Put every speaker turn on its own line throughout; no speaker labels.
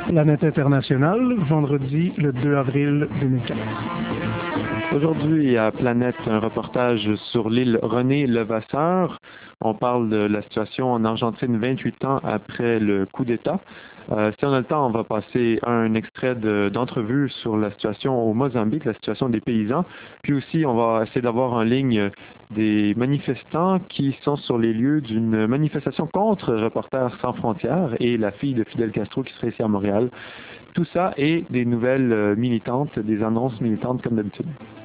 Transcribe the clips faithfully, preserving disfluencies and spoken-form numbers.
Planète internationale, vendredi le deux avril deux mille quatre.
Aujourd'hui à Planète, un reportage sur l'île René Levasseur. On parle de la situation en Argentine vingt-huit ans après le coup d'État. Euh, si on a le temps, on va passer un extrait de, d'entrevue sur la situation au Mozambique, la situation des paysans. Puis aussi, on va essayer d'avoir en ligne des manifestants qui sont sur les lieux d'une manifestation contre Reporters sans frontières et la fille de Fidel Castro qui serait ici à Montréal. Tout ça et des nouvelles militantes, des annonces militantes comme d'habitude.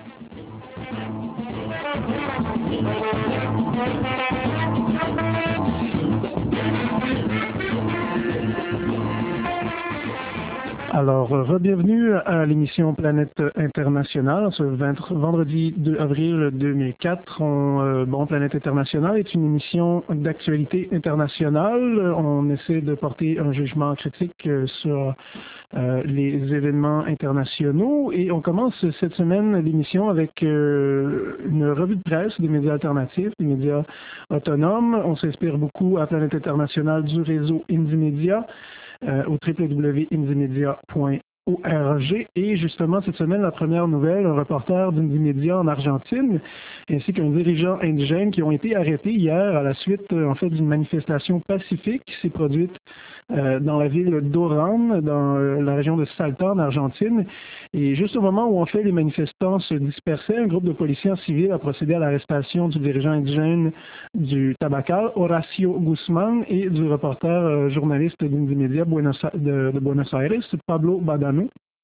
Alors, re-bienvenue à l'émission Planète internationale, ce vingt, vendredi deux avril deux mille quatre. On, euh, bon, Planète internationale est une émission d'actualité internationale. On essaie de porter un jugement critique euh, sur euh, les événements internationaux et on commence cette semaine l'émission avec euh, une revue de presse des médias alternatifs, des médias autonomes. On s'inspire beaucoup à Planète internationale du réseau Indymedia. Euh, au w w w point indymedia point org. Et justement, cette semaine, la première nouvelle, un reporter d'Indymedia en Argentine, ainsi qu'un dirigeant indigène qui ont été arrêtés hier à la suite, en fait, d'une manifestation pacifique qui s'est produite euh, dans la ville d'Oran, dans euh, la région de Salta, en Argentine. Et juste au moment où, en fait, les manifestants se dispersaient, un groupe de policiers en civil a procédé à l'arrestation du dirigeant indigène du Tabacal, Horacio Guzman, et du reporter euh, journaliste d'Indymedia de, de Buenos Aires, Pablo Badano,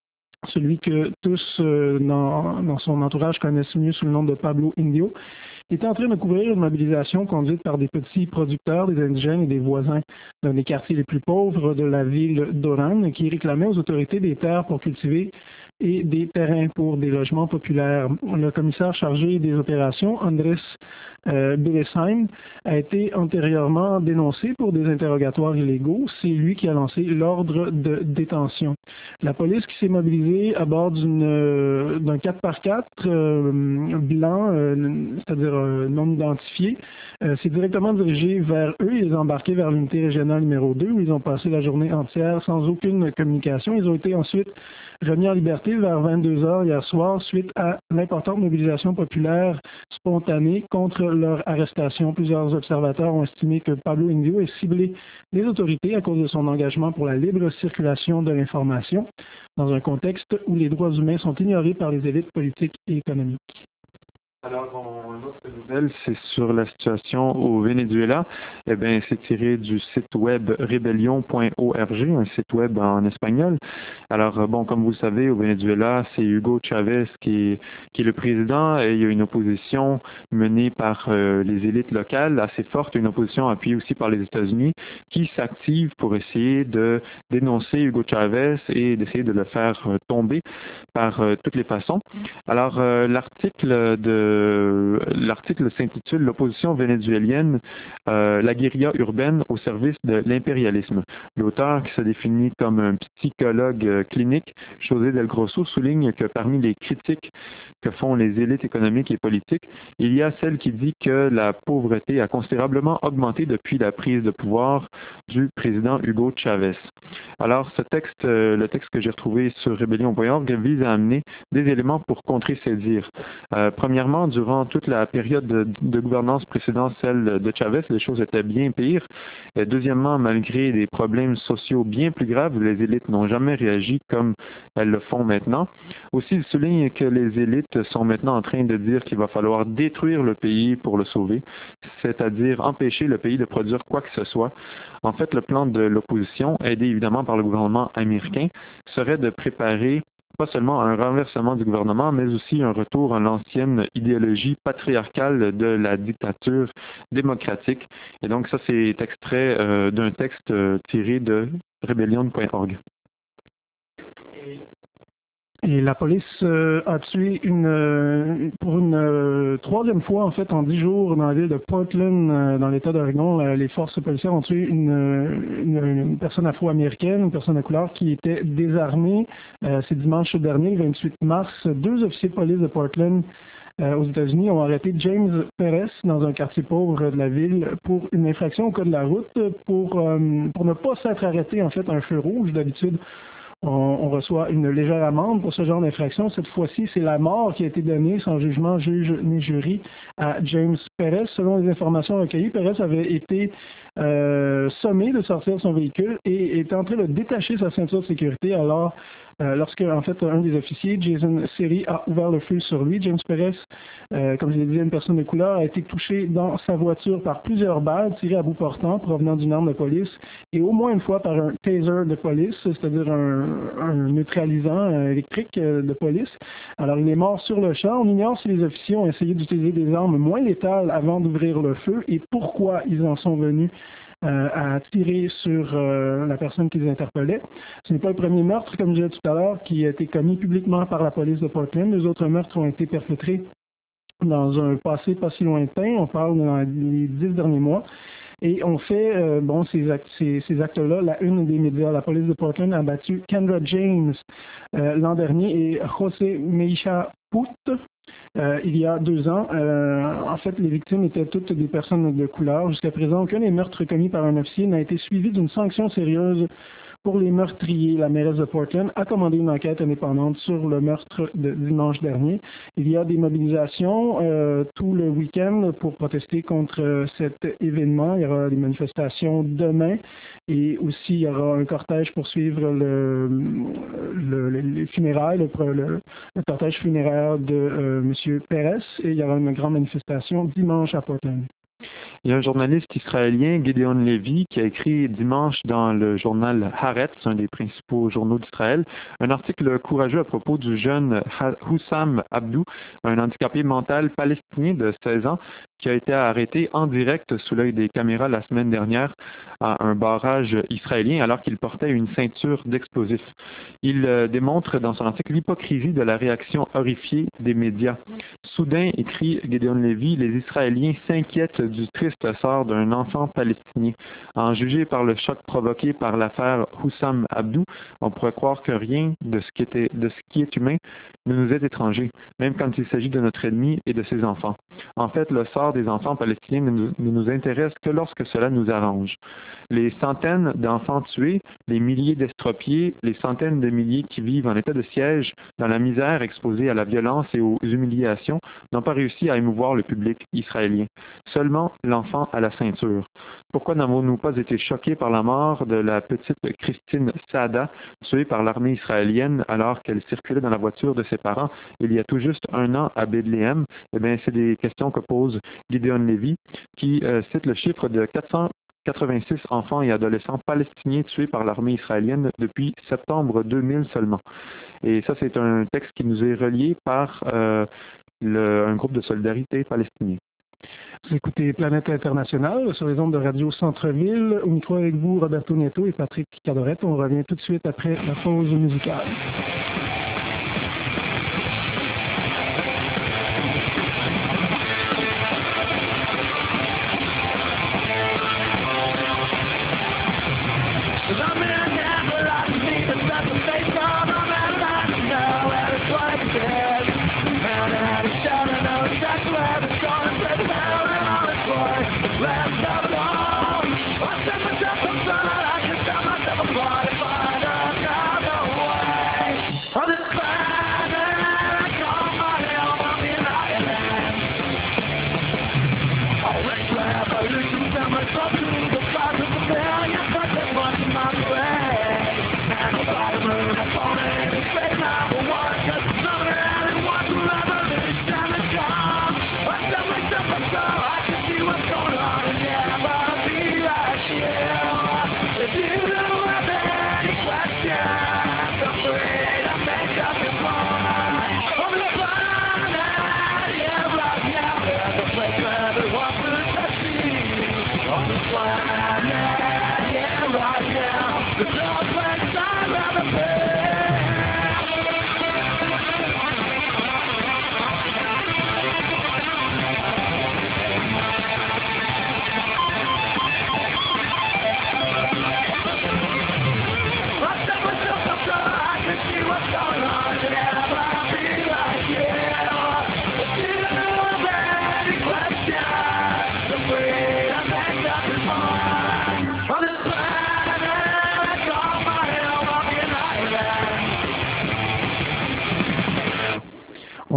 celui que tous euh, dans, dans son entourage connaissent mieux sous le nom de Pablo Indio. Il était en train de couvrir une mobilisation conduite par des petits producteurs, des indigènes et des voisins d'un des quartiers les plus pauvres de la ville d'Oran, qui réclamaient aux autorités des terres pour cultiver et des terrains pour des logements populaires. Le commissaire chargé des opérations, Andrés euh, Bélesheim, a été antérieurement dénoncé pour des interrogatoires illégaux. C'est lui qui a lancé l'ordre de détention. La police qui s'est mobilisée à bord d'une, euh, d'un quatre par quatre euh, blanc, euh, c'est-à-dire euh, non identifié, euh, s'est directement dirigée vers eux. Ils ont embarqué vers l'unité régionale numéro deux où ils ont passé la journée entière sans aucune communication. Ils ont été ensuite remis en liberté vers vingt-deux heures hier soir suite à l'importante mobilisation populaire spontanée contre leur arrestation. Plusieurs observateurs ont estimé que Pablo Indio est ciblé des autorités à cause de son engagement pour la libre circulation de l'information dans un contexte où les droits humains sont ignorés par les élites politiques et économiques.
Alors, on, une autre nouvelle, c'est sur la situation au Venezuela. Eh bien, c'est tiré du site web rebellion point org, un site web en espagnol. Alors, bon, comme vous le savez, au Venezuela, c'est Hugo Chavez qui est, qui est le président et il y a une opposition menée par euh, les élites locales assez forte, une opposition appuyée aussi par les États-Unis qui s'active pour essayer de dénoncer Hugo Chavez et d'essayer de le faire euh, tomber par euh, toutes les façons. Alors, euh, l'article de L'article s'intitule « L'opposition vénézuélienne, euh, la guérilla urbaine au service de l'impérialisme ». L'auteur, qui se définit comme un psychologue euh, clinique, José Del Grosso, souligne que parmi les critiques que font les élites économiques et politiques, il y a celle qui dit que la pauvreté a considérablement augmenté depuis la prise de pouvoir du président Hugo Chavez. Alors, ce texte, euh, le texte que j'ai retrouvé sur rebellion point org vise à amener des éléments pour contrer ces dires. Euh, premièrement, durant toute la période de, de gouvernance précédente, celle de Chavez, les choses étaient bien pires. Et deuxièmement, malgré des problèmes sociaux bien plus graves, les élites n'ont jamais réagi comme elles le font maintenant. Aussi, il souligne que les élites sont maintenant en train de dire qu'il va falloir détruire le pays pour le sauver, c'est-à-dire empêcher le pays de produire quoi que ce soit. En fait, le plan de l'opposition, aidé évidemment par le gouvernement américain, serait de préparer pas seulement un renversement du gouvernement, mais aussi un retour à l'ancienne idéologie patriarcale de la dictature démocratique. Et donc ça, c'est extrait euh, d'un texte euh, tiré de rebellion point org.
Et la police euh, a tué une, euh, pour une euh, troisième fois, en fait, en dix jours, dans la ville de Portland, euh, dans l'État d'Oregon, euh, les forces policières ont tué une, une, une personne afro-américaine, une personne de couleur qui était désarmée. Euh, c'est dimanche dernier, le vingt-huit mars. Deux officiers de police de Portland euh, aux États-Unis ont arrêté James Perez dans un quartier pauvre de la ville pour une infraction au code de la route pour, euh, pour ne pas s'être arrêté en fait à un feu rouge. D'habitude, on, on reçoit une légère amende pour ce genre d'infraction. Cette fois-ci, c'est la mort qui a été donnée sans jugement, juge ni jury à James Perez. Selon les informations recueillies, Perez avait été euh, sommé de sortir de son véhicule et était en train de détacher sa ceinture de sécurité. Alors, euh, lorsque en fait un des officiers, Jason Seri, a ouvert le feu sur lui, James Perez, euh, comme je l'ai dit, une personne de couleur, a été touché dans sa voiture par plusieurs balles tirées à bout portant provenant d'une arme de police et au moins une fois par un taser de police, c'est-à-dire un, un neutralisant électrique de police. Alors, il est mort sur le champ. On ignore si les officiers ont essayé d'utiliser des armes moins létales avant d'ouvrir le feu et pourquoi ils en sont venus Euh, à tirer sur euh, la personne qu'ils interpellaient. Ce n'est pas le premier meurtre, comme je disais tout à l'heure, qui a été commis publiquement par la police de Portland. Les autres meurtres ont été perpétrés dans un passé pas si lointain. On parle dans les dix derniers mois. Et on fait, euh, bon, ces, actes, ces, ces actes-là, la une des médias, la police de Portland a battu Kendra James euh, l'an dernier et José Meisha Put euh, il y a deux ans. Euh, en fait, les victimes étaient toutes des personnes de couleur. Jusqu'à présent, aucun des meurtres commis par un officier n'a été suivi d'une sanction sérieuse pour les meurtriers. La mairesse de Portland a commandé une enquête indépendante sur le meurtre de dimanche dernier. Il y a des mobilisations euh, tout le week-end pour protester contre euh, cet événement. Il y aura des manifestations demain et aussi il y aura un cortège pour suivre le, le, le, les funérailles, le, le, le cortège funéraire de euh, M. Perez et il y aura une grande manifestation dimanche à Portland.
Il y a un journaliste israélien, Gideon Levy, qui a écrit dimanche dans le journal Haaretz, un des principaux journaux d'Israël, un article courageux à propos du jeune Hussam Abdou, un handicapé mental palestinien de seize ans, qui a été arrêté en direct sous l'œil des caméras la semaine dernière à un barrage israélien alors qu'il portait une ceinture d'explosifs. Il euh, démontre dans son article l'hypocrisie de la réaction horrifiée des médias. Soudain, écrit Gideon Levy, les Israéliens s'inquiètent du triste sort d'un enfant palestinien. En juger par le choc provoqué par l'affaire Hussam Abdou, on pourrait croire que rien de ce qui, était, de ce qui est humain ne nous est étranger, même quand il s'agit de notre ennemi et de ses enfants. En fait, le sort des enfants palestiniens ne nous, ne nous intéresse que lorsque cela nous arrange. Les centaines d'enfants tués, les milliers d'estropiés, les centaines de milliers qui vivent en état de siège, dans la misère, exposés à la violence et aux humiliations, n'ont pas réussi à émouvoir le public israélien. Seulement l'enfant à la ceinture. Pourquoi n'avons-nous pas été choqués par la mort de la petite Christine Saada, tuée par l'armée israélienne alors qu'elle circulait dans la voiture de ses parents il y a tout juste un an à Bethléem? Eh bien, c'est des questions que pose Gideon Levy, qui euh, cite le chiffre de quatre cent quatre-vingt-six enfants et adolescents palestiniens tués par l'armée israélienne depuis septembre deux mille seulement. Et ça, c'est un texte qui nous est relié par euh, le, un groupe de solidarité palestinien.
Vous écoutez Planète Internationale sur les ondes de Radio Centre-Ville. Au micro avec vous, Roberto Nieto et Patrick Cadorette. On revient tout de suite après la pause musicale.
What's going on? Yeah, I'll be right here.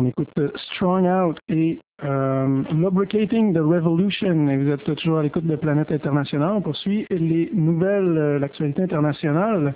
On écoute Strong Out et euh, Lubricating the Revolution. Et vous êtes toujours à l'écoute de Planète Internationale. On poursuit les nouvelles, euh, l'actualité internationale.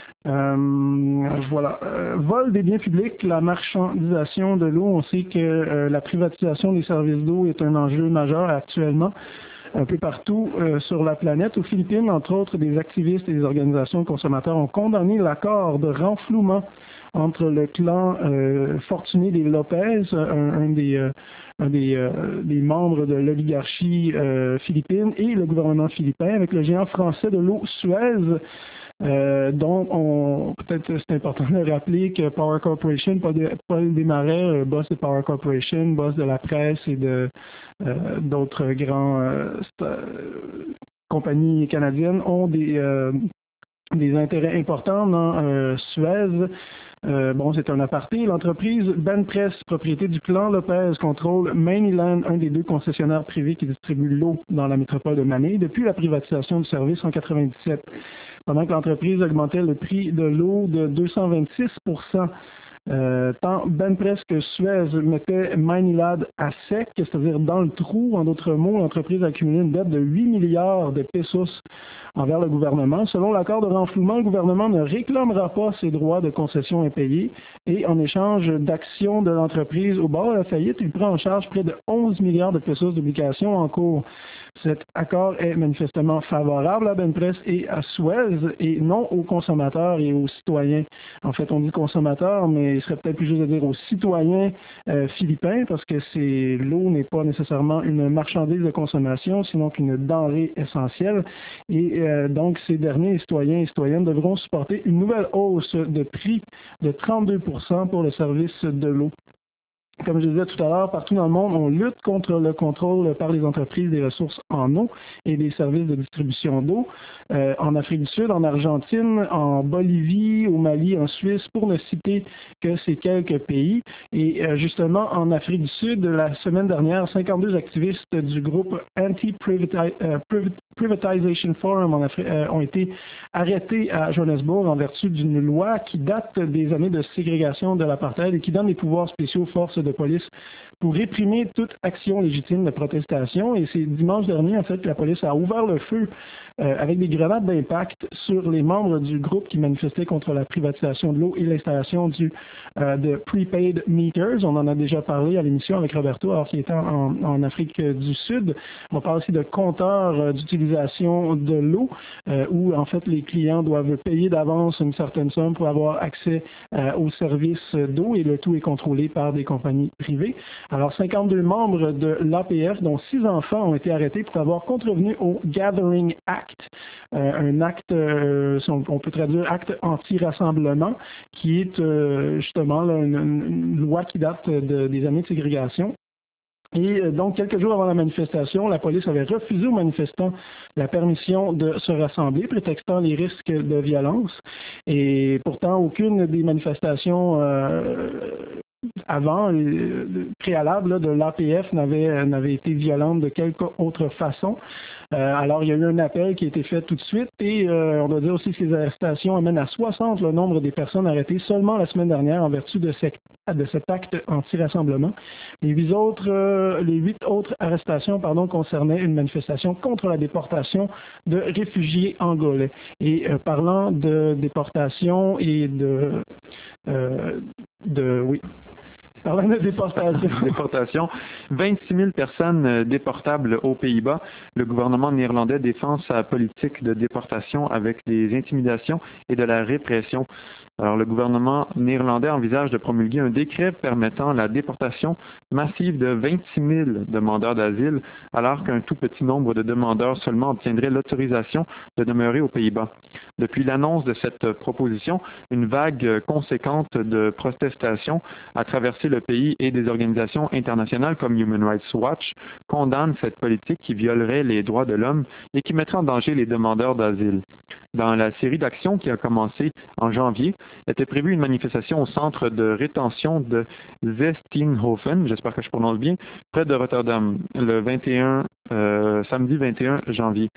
Euh, voilà. Euh, vol des biens publics, la marchandisation de l'eau. On sait que euh, la privatisation des services d'eau est un enjeu majeur actuellement un peu partout euh, sur la planète. Aux Philippines, entre autres, des activistes et des organisations de consommateurs ont condamné l'accord de renflouement entre le clan euh, fortuné des Lopez, un, un des, euh, un des, euh, des membres de l'oligarchie euh, philippine, et le gouvernement philippin, avec le géant français de l'eau Suez. Euh, donc, on, peut-être c'est important de rappeler que Power Corporation, Paul, Paul Desmarais, euh, boss de Power Corporation, boss de la presse et de euh, d'autres grands euh, compagnies canadiennes, ont des, euh, des intérêts importants dans euh, Suez. Euh, bon, c'est un aparté. L'entreprise Benpress, propriété du clan Lopez, contrôle Mainland, un des deux concessionnaires privés qui distribuent l'eau dans la métropole de Manille, depuis la privatisation du service en quatre-vingt-dix-sept. Pendant que l'entreprise augmentait le prix de l'eau de deux cent vingt-six pour cent. Euh, tant Benpress que Suez mettaient Maynilad à sec, c'est-à-dire dans le trou. En d'autres mots, l'entreprise a accumulé une dette de huit milliards de pesos envers le gouvernement. Selon l'accord de renflouement, le gouvernement ne réclamera pas ses droits de concession impayés et en échange d'actions de l'entreprise au bord de la faillite, il prend en charge près de onze milliards de pesos d'obligations en cours. Cet accord est manifestement favorable à Benpress et à Suez et non aux consommateurs et aux citoyens. En fait, on dit consommateurs, mais il serait peut-être plus juste de dire aux citoyens euh, philippins parce que c'est, l'eau n'est pas nécessairement une marchandise de consommation, sinon qu'une denrée essentielle. Et euh, donc, ces derniers citoyens et citoyennes devront supporter une nouvelle hausse de prix de trente-deux pour cent pour le service de l'eau. Comme je disais tout à l'heure, partout dans le monde, on lutte contre le contrôle par les entreprises des ressources en eau et des services de distribution d'eau. Euh, en Afrique du Sud, en Argentine, en Bolivie, au Mali, en Suisse, pour ne citer que ces quelques pays. Et euh, justement, en Afrique du Sud, la semaine dernière, cinquante-deux activistes du groupe Anti-Privatization Forum en Afri- euh, ont été arrêtés à Johannesburg en vertu d'une loi qui date des années de ségrégation de l'apartheid et qui donne des pouvoirs spéciaux aux forces de police pour réprimer toute action légitime de protestation. Et c'est dimanche dernier, en fait, que la police a ouvert le feu euh, avec des grenades d'impact sur les membres du groupe qui manifestaient contre la privatisation de l'eau et l'installation du euh, de prepaid meters. On en a déjà parlé à l'émission avec Roberto, alors qu'il était en, en Afrique du Sud. On parle aussi de compteurs euh, d'utilisation de l'eau, euh, où en fait les clients doivent payer d'avance une certaine somme pour avoir accès euh, aux services d'eau et le tout est contrôlé par des compagnies privées. Alors, cinquante-deux membres de l'A P F, dont six enfants, ont été arrêtés pour avoir contrevenu au Gathering Act, euh, un acte, euh, on peut traduire acte anti-rassemblement, qui est euh, justement là, une, une loi qui date de, des années de ségrégation. Et donc, quelques jours avant la manifestation, la police avait refusé aux manifestants la permission de se rassembler, prétextant les risques de violence. Et pourtant, aucune des manifestations euh, avant, euh, préalable là, de l'A P F n'avait, n'avait été violente de quelque autre façon. Euh, alors, il y a eu un appel qui a été fait tout de suite et euh, on doit dire aussi que ces arrestations amènent à soixante le nombre des personnes arrêtées seulement la semaine dernière en vertu de, cette, de cet acte anti-rassemblement. Les huit autres, euh, les huit autres arrestations pardon, concernaient une manifestation contre la déportation de réfugiés angolais. Et euh, parlant de déportation et de... Euh, de oui. Parlant de déportation.
déportation. vingt-six mille personnes déportables aux Pays-Bas. Le gouvernement néerlandais défend sa politique de déportation avec des intimidations et de la répression. Alors, le gouvernement néerlandais envisage de promulguer un décret permettant la déportation massive de vingt-six mille demandeurs d'asile, alors qu'un tout petit nombre de demandeurs seulement obtiendraient l'autorisation de demeurer aux Pays-Bas. Depuis l'annonce de cette proposition, une vague conséquente de protestations a traversé le pays et des organisations internationales comme Human Rights Watch condamnent cette politique qui violerait les droits de l'homme et qui mettrait en danger les demandeurs d'asile. Dans la série d'actions qui a commencé en janvier, était prévue une manifestation au centre de rétention de Zesteenhofen, j'espère que je prononce bien, près de Rotterdam, le vingt et un, euh, samedi vingt et un janvier.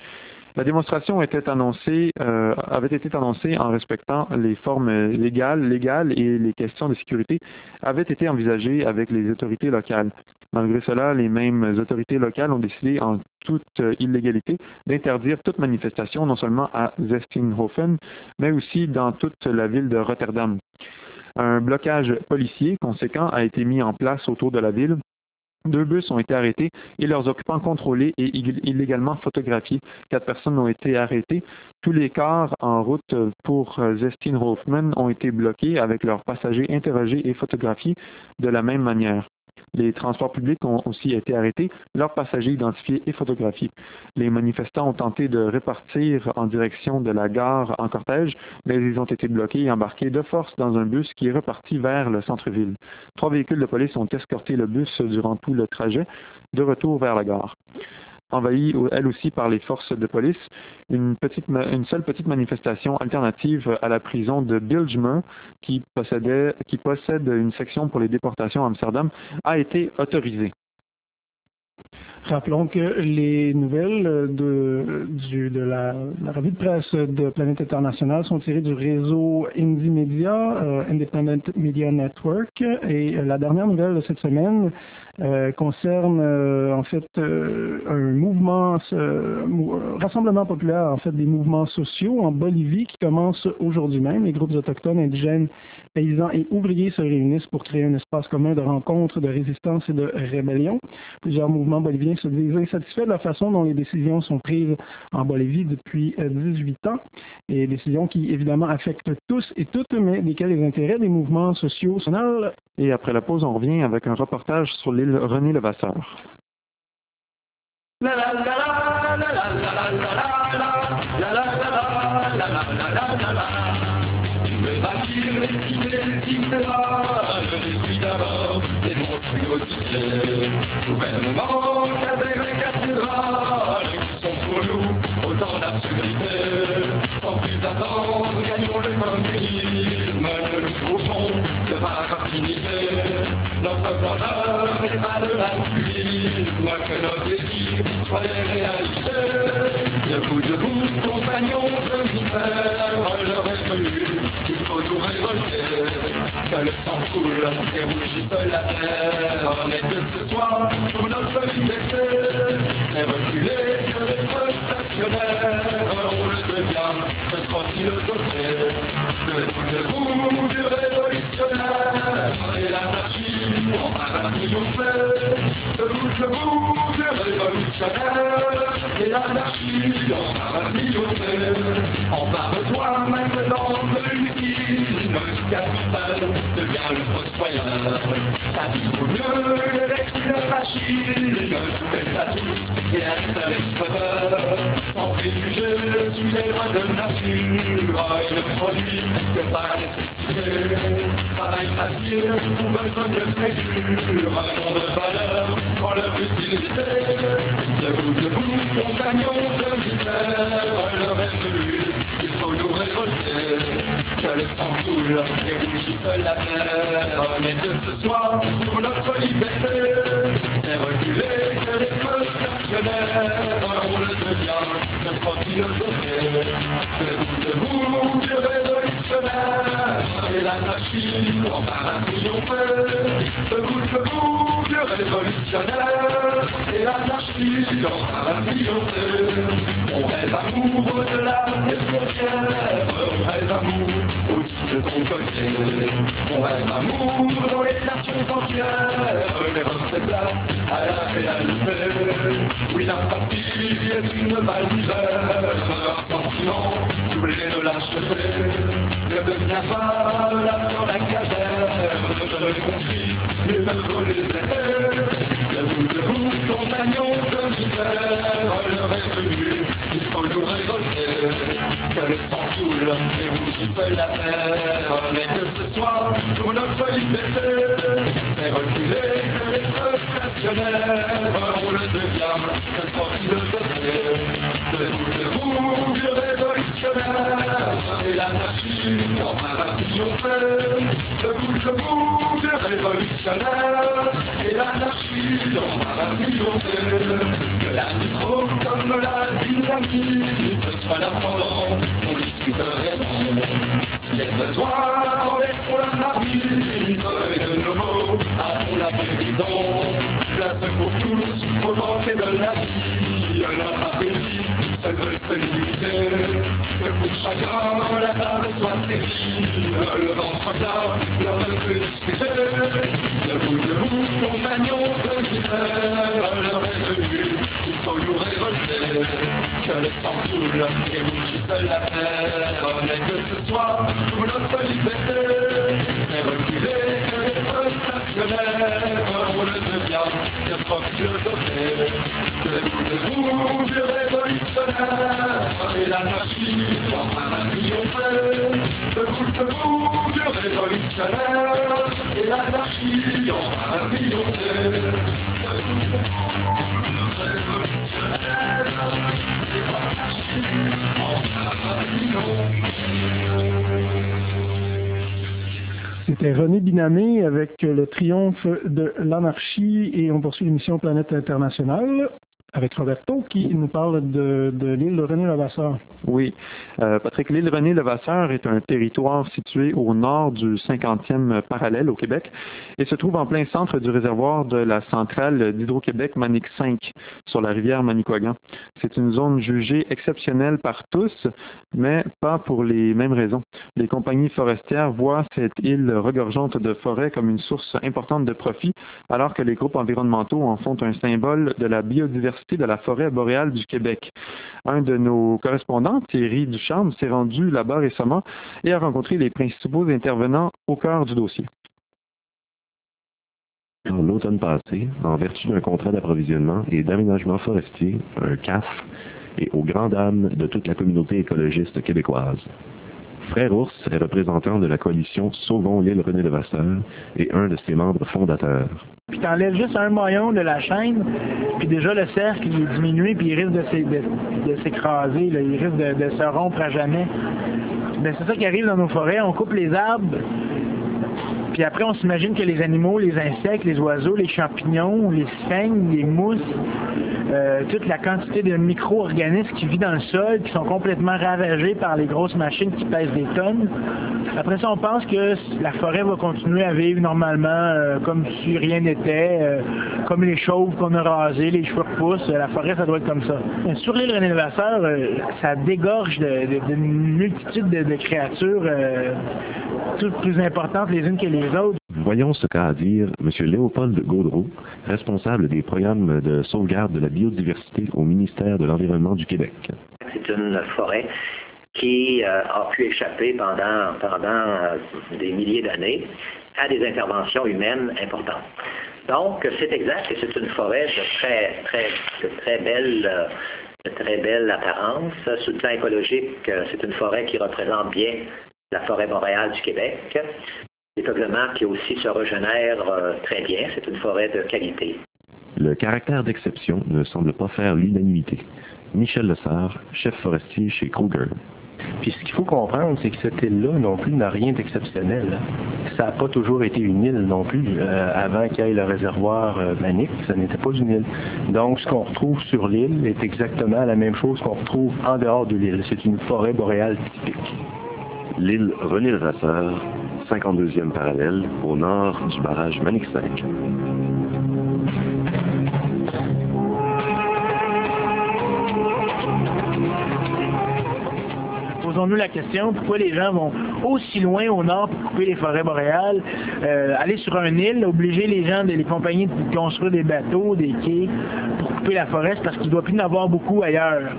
La démonstration était annoncée, euh, avait été annoncée en respectant les formes légales, légales et les questions de sécurité avaient été envisagées avec les autorités locales. Malgré cela, les mêmes autorités locales ont décidé en toute illégalité d'interdire toute manifestation, non seulement à Zesteenhofen, mais aussi dans toute la ville de Rotterdam. Un blocage policier conséquent a été mis en place autour de la ville. Deux bus ont été arrêtés et leurs occupants contrôlés et illégalement photographiés. Quatre personnes ont été arrêtées. Tous les cars en route pour Zesteenhofen ont été bloqués avec leurs passagers interrogés et photographiés de la même manière. Les transports publics ont aussi été arrêtés, leurs passagers identifiés et photographiés. Les manifestants ont tenté de repartir en direction de la gare en cortège, mais ils ont été bloqués et embarqués de force dans un bus qui est reparti vers le centre-ville. Trois véhicules de police ont escorté le bus durant tout le trajet de retour vers la gare. Envahie elle aussi par les forces de police, une, petite, une seule petite manifestation alternative à la prison de Bijlmer, qui, possédait, qui possède une section pour les déportations à Amsterdam, a été autorisée.
Rappelons que les nouvelles de, du, de la, la revue de presse de Planète Internationale sont tirées du réseau Indie Media, euh, Independent Media Network, et euh, la dernière nouvelle de cette semaine euh, concerne euh, en fait euh, un mouvement, euh, rassemblement populaire en fait des mouvements sociaux en Bolivie qui commence aujourd'hui même. Les groupes autochtones, indigènes, paysans et ouvriers se réunissent pour créer un espace commun de rencontre, de résistance et de rébellion. Plusieurs mouvements boliviens se disent insatisfaits de la façon dont les décisions sont prises en Bolivie depuis dix-huit ans, et décisions qui évidemment affectent tous et toutes, mais desquelles les intérêts des mouvements sociaux sont.
Et après la pause, on revient avec un reportage sur l'île René Levasseur. La la la la la la la la la la la la la. Le bâtir les cités, les cinémas, le détruit d'abord des monstruosités. Gouvernement, cadre et cathédrales, qui sont pour nous autant d'absurdités. Sans plus attendre, gagnons le communisme, ne nous trouvons que par affinité. Notre bonheur n'est pas de l'altruisme, que nos désirs soient des réalités. Debout, debout, compagnons de misère, le révolu. Il faut nous révolter, que le sang coule et rougisse la terre. Mais que ce soit pour notre liberté, c'est reculer que d'être stationnaire. On le devient, de tranquille côté. Debout, debout, du révolutionnaire. Et l'anarchie, on va triompher. Debout, debout, du révolutionnaire. Et l'anarchie, on va triompher. Empare-toi maintenant de l'usine, du capital devient le fossoyeur. Ta vie vaut mieux avec une machine, tout est à tous et un l'exploiteur. Sans préjugés sous les lois de nature, il ne produit que par nécessité. Travail facile ou besoin de très dur, un nom de valeur quand leur utilité. Debout, debout, compagnons de misère, l'heure est venue, il faut nous révolter. Que le sang coule et rougisse la terre. Mais que ce soit pour notre liberté, c'est reculer que d'être stationnaire. On le devient, de tranquille côté. Debout, debout, du révolutionnaire. Et l'anarchie, on va triompher. Debout, debout, du révolutionnaire. Et l'anarchie, on va triompher. On rêve amour au-delà des frontières. On rêve amour aussi de ton côté. On rêve amour dans les nations entières. Les reflets place à la réalité. Oui, la patrie est une balle d'hiver. Un sentiment doublé de lâcheté. Ne deviens pas là dans la caverne. Je l'ai compris, il me faut les aider. Debout, debout, compagnons de misère. L'heure est venue, il faut nous révolter. Que le sang coule et rougisse la terre. Mais que ce soit pour notre liberté, c'est reculer que d'être stationnaire. On le devient, que tranquille côté. Debout, debout, du révolutionnaire. Et l'anarchie, on va triompher. Debout, debout,
mouvement révolutionnaire et l'anarchie dans ma triompher. Que la micro comme la dynamite soit la pendant, on discuterait bon. S'il y a besoin, on est pour la marmite et de nouveau à la prison. Place pour tous, pour manquer de la vie, leur appétit, seul veut se limiter. Que pour chacun, la table soit servie, le ventre plat, leur veut discuter. Debout, debout, compagnons de l'hiver, l'heure est venue, il faut nous révolter. Que le sang coule et vous qui seul la terre, mais que ce soit pour notre liberté. Mais reculer que les stationnaires, on le devient, notre philosophie. Debout, debout, vieux révolutionnaire, et l'anarchie dans un triompher. Debout, debout, vieux révolutionnaire, et l'anarchie dans un triompher.
C'était René Binamé avec le triomphe de l'anarchie et on poursuit l'émission Planète Internationale avec Roberto qui nous parle de, de l'île René Levasseur.
Oui, euh, Patrick, l'île René Levasseur est un territoire situé au nord du cinquantième parallèle au Québec et se trouve en plein centre du réservoir de la centrale d'Hydro-Québec Manic cinq sur la rivière Manicouagan. C'est une zone jugée exceptionnelle par tous, mais pas pour les mêmes raisons. Les compagnies forestières voient cette île regorgeante de forêts comme une source importante de profit, alors que les groupes environnementaux en font un symbole de la biodiversité de la forêt boréale du Québec. Un de nos correspondants, Thierry Ducharme, s'est rendu là-bas récemment et a rencontré les principaux intervenants au cœur du dossier.
L'automne passé, en vertu d'un contrat d'approvisionnement et d'aménagement forestier, un C A F, et aux grandes dames de toute la communauté écologiste québécoise. Frère Ours est représentant de la coalition Sauvons l'île René Levasseur et un de ses membres fondateurs.
Puis t'enlèves juste un maillon de la chaîne, puis déjà le cercle il est diminué, puis il risque de, de, de s'écraser, là, il risque de, de se rompre à jamais. Ben, c'est ça qui arrive dans nos forêts, on coupe les arbres, puis après on s'imagine que les animaux, les insectes, les oiseaux, les champignons, les sphinx, les mousses, euh, toute la quantité de micro-organismes qui vivent dans le sol, qui sont complètement ravagés par les grosses machines qui pèsent des tonnes. Après ça, on pense que la forêt va continuer à vivre normalement euh, comme si rien n'était, euh, comme les chauves qu'on a rasées, les cheveux repoussent, la forêt, ça doit être comme ça. Sur l'île René Levasseur, euh, ça dégorge d'une multitude de, de créatures, euh, toutes plus importantes les unes que les autres.
Voyons ce qu'a à dire M. Léopold Gaudreau, responsable des programmes de sauvegarde de la biodiversité au ministère de l'Environnement du Québec.
C'est une forêt qui euh, a pu échapper pendant, pendant euh, des milliers d'années à des interventions humaines importantes. Donc, c'est exact que c'est une forêt de très, très, de très belle, euh, de très belle apparence. Sur le plan écologique, euh, c'est une forêt qui représente bien la forêt boréale du Québec. Des peuplements qui aussi se régénèrent euh, très bien. C'est une forêt de qualité.
Le caractère d'exception ne semble pas faire l'unanimité. Michel Lessard, chef forestier chez Kruger.
Puis ce qu'il faut comprendre, c'est que cette île-là non plus n'a rien d'exceptionnel. Ça n'a pas toujours été une île non plus. Euh, avant qu'il y ait le réservoir euh, Manic, ça n'était pas une île. Donc ce qu'on retrouve sur l'île est exactement la même chose qu'on retrouve en dehors de l'île. C'est une forêt boréale typique.
L'île René Levasseur, cinquante-deuxième parallèle, au nord du barrage Manic cinq.
Posons-nous la question, pourquoi les gens vont aussi loin au nord pour couper les forêts boréales, euh, aller sur une île, obliger les gens, les compagnies de construire des bateaux, des quais pour couper la forêt, c'est parce qu'il ne doit plus en avoir beaucoup ailleurs.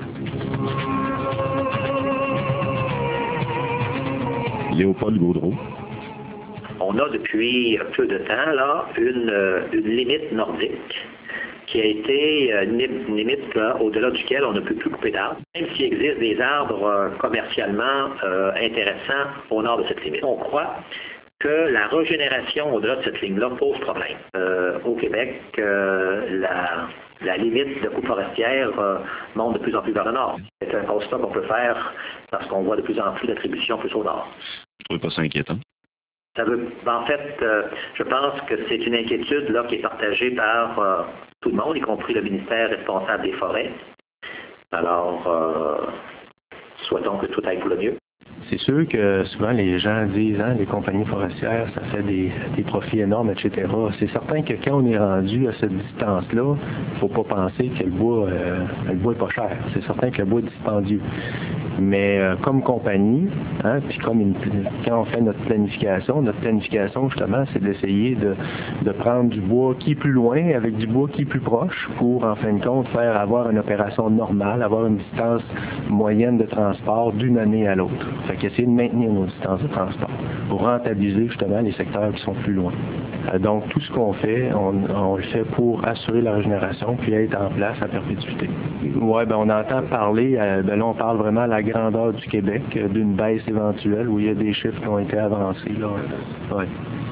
Léopold Gaudreau.
On a depuis peu de temps là une, une limite nordique qui a été une limite au-delà duquel on ne peut plus couper d'arbres, même s'il existe des arbres euh, commercialement euh, intéressants au nord de cette limite. On croit que la régénération au-delà de cette ligne-là pose problème. Euh, au Québec, euh, la, la limite de coupe forestière euh, monte de plus en plus vers le nord. C'est un constat qu'on peut faire parce qu'on voit de plus en plus d'attributions plus au nord.
Je trouve pas ça inquiétant.
Ça veut, en fait, euh, je pense que c'est une inquiétude là, qui est partagée par euh, tout le monde, y compris le ministère responsable des forêts. Alors, euh, souhaitons que tout aille pour le mieux.
C'est sûr que souvent les gens disent, hein, les compagnies forestières, ça fait des, des profits énormes, et cetera. C'est certain que quand on est rendu à cette distance-là, il ne faut pas penser que le bois, euh, le bois est pas cher. C'est certain que le bois est dispendieux. Mais euh, comme compagnie, hein, puis comme une, quand on fait notre planification, notre planification justement, c'est d'essayer de, de prendre du bois qui est plus loin avec du bois qui est plus proche pour, en fin de compte, faire avoir une opération normale, avoir une distance moyenne de transport d'une année à l'autre. Fait qu'essayer de maintenir nos distances de transport pour rentabiliser justement les secteurs qui sont plus loin. Euh, donc tout ce qu'on fait, on, on le fait pour assurer la régénération puis être en place à perpétuité. Ouais, ben on entend parler, euh, ben là on parle vraiment à la grandeur du Québec, euh, d'une baisse éventuelle où il y a des chiffres qui ont été avancés. Là. Ouais.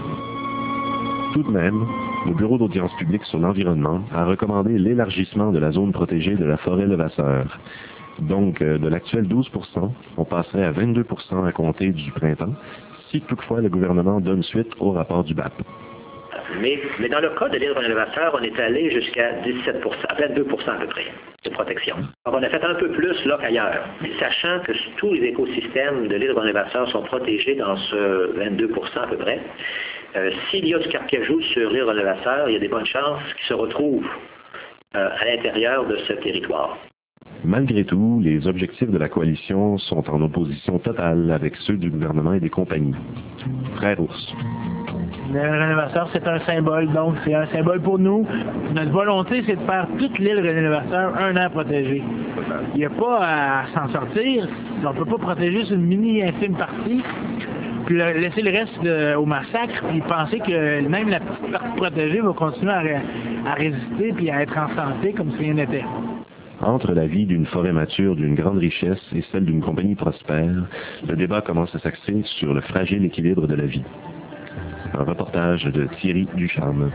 Tout de même, le Bureau d'audience publique sur l'environnement a recommandé l'élargissement de la zone protégée de la forêt Levasseur. Donc, euh, de l'actuel douze pour cent, on passerait à vingt-deux pour cent à compter du printemps, si toutefois le gouvernement donne suite au rapport du B A P.
Mais, mais dans le cas de l'île René-Levasseur, on est allé jusqu'à dix-sept pour cent, à vingt-deux pour cent à peu près de protection. Alors, on a fait un peu plus là qu'ailleurs. Mais sachant que tous les écosystèmes de l'île René-Levasseur sont protégés dans ce vingt-deux pour cent à peu près, euh, s'il y a du carcajou sur l'île René-Levasseur, il y a des bonnes chances qu'il se retrouve euh, à l'intérieur de ce territoire.
Malgré tout, les objectifs de la coalition sont en opposition totale avec ceux du gouvernement et des compagnies. Frère Ours.
Le René-Levasseur, c'est un symbole, donc c'est un symbole pour nous. Notre volonté, c'est de faire toute l'île René-Levasseur un an protégée. Il n'y a pas à s'en sortir. On ne peut pas protéger juste une mini infime partie, puis laisser le reste de, au massacre, puis penser que même la petite partie protégée va continuer à, à résister puis à être en santé comme si rien n'était.
Entre la vie d'une forêt mature d'une grande richesse et celle d'une compagnie prospère, le débat commence à s'axer sur le fragile équilibre de la vie. Un reportage de Thierry Ducharme.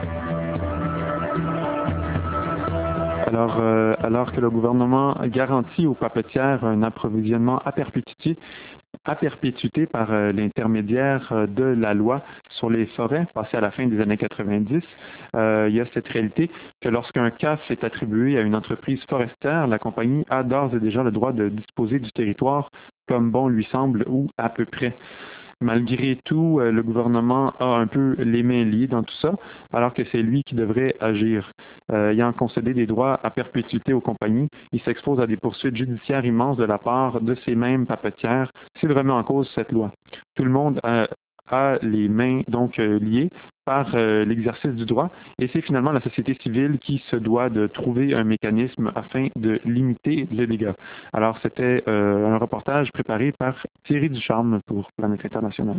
Alors, euh, alors que le gouvernement garantit aux papetières un approvisionnement à perpétuité, à perpétuité par euh, l'intermédiaire euh, de la loi sur les forêts passée à la fin des années quatre-vingt-dix, euh, il y a cette réalité que lorsqu'un C A F est attribué à une entreprise forestière, la compagnie a d'ores et déjà le droit de disposer du territoire comme bon lui semble ou à peu près. Malgré tout, euh, le gouvernement a un peu les mains liées dans tout ça, alors que c'est lui qui devrait agir. Euh, ayant concédé des droits à perpétuité aux compagnies, il s'expose à des poursuites judiciaires immenses de la part de ces mêmes papetières s'il remet en cause cette loi. Tout le monde a, a les mains donc euh, liées par euh, l'exercice du droit, et c'est finalement la société civile qui se doit de trouver un mécanisme afin de limiter les dégâts. Alors, c'était euh, un reportage préparé par Thierry Ducharme pour Planète Internationale.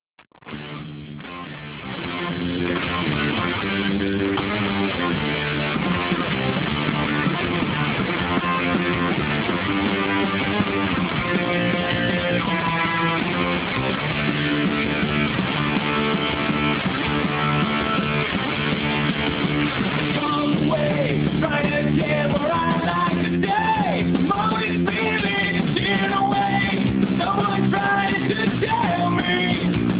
Trying to get where I like today. Always feeling it's in a way. Someone trying to tell me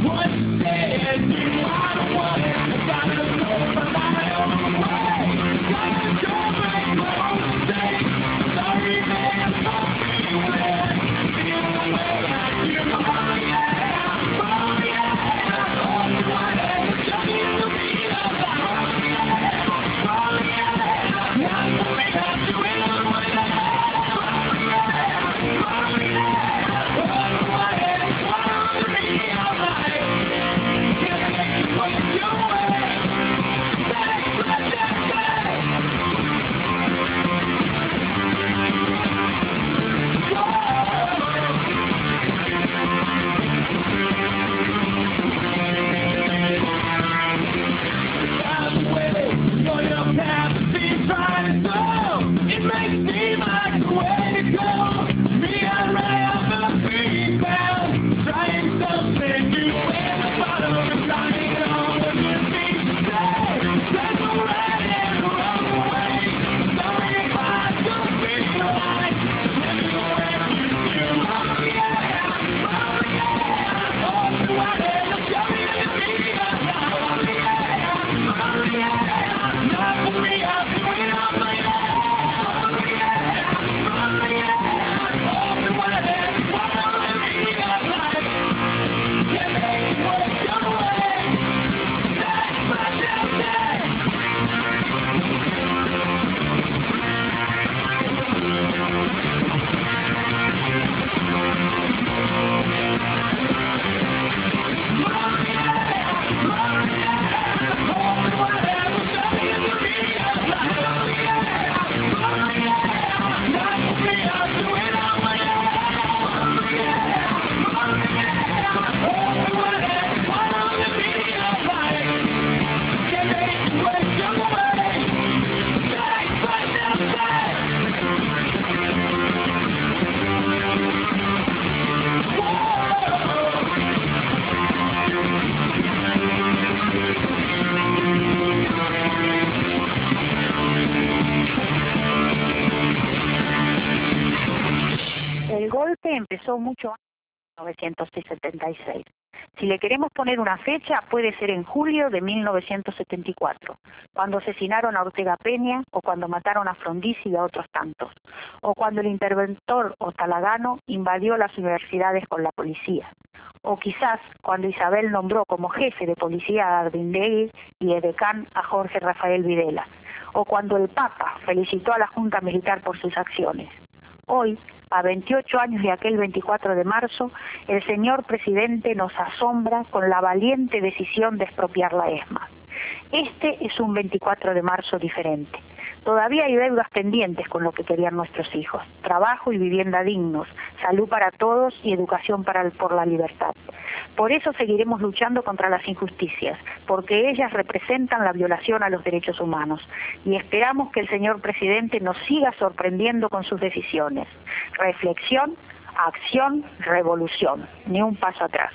El golpe empezó mucho antes de mil novecientos setenta y seis. Si le queremos poner una fecha, puede ser en julio de mil novecientos setenta y cuatro, cuando asesinaron a Ortega Peña, o cuando mataron a Frondizi y a otros tantos, o cuando el interventor Otalagano invadió las universidades con la policía, o quizás cuando Isabel nombró como jefe de policía a Ardindegui y edecán a Jorge Rafael Videla, o cuando el Papa felicitó a la Junta Militar por sus acciones. Hoy, a veintiocho años de aquel veinticuatro de marzo, el señor presidente nos asombra con la valiente decisión de expropiar la ESMA. Este es un veinticuatro de marzo diferente. Todavía hay deudas pendientes con lo que querían nuestros hijos: trabajo y vivienda dignos, salud para todos y educación para el, por la libertad. Por eso seguiremos luchando contra las injusticias, porque ellas representan la violación a los derechos humanos, y esperamos que el señor presidente nos siga sorprendiendo con sus decisiones. Reflexión, acción, revolution. Ni un paso atrás.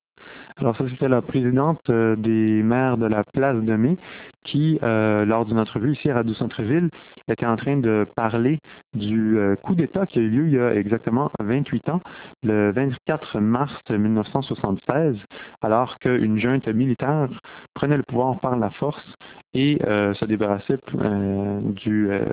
Alors ça, c'était la présidente euh, des maires de la place de Mai qui, euh, lors d'une entrevue ici à Radio Centre-Ville, était en train de parler du euh, coup d'État qui a eu lieu il y a exactement vingt-huit ans, le vingt-quatre mars mille neuf cent soixante-seize, alors qu'une junte militaire prenait le pouvoir par la force et euh, se débarrassait euh, du, euh,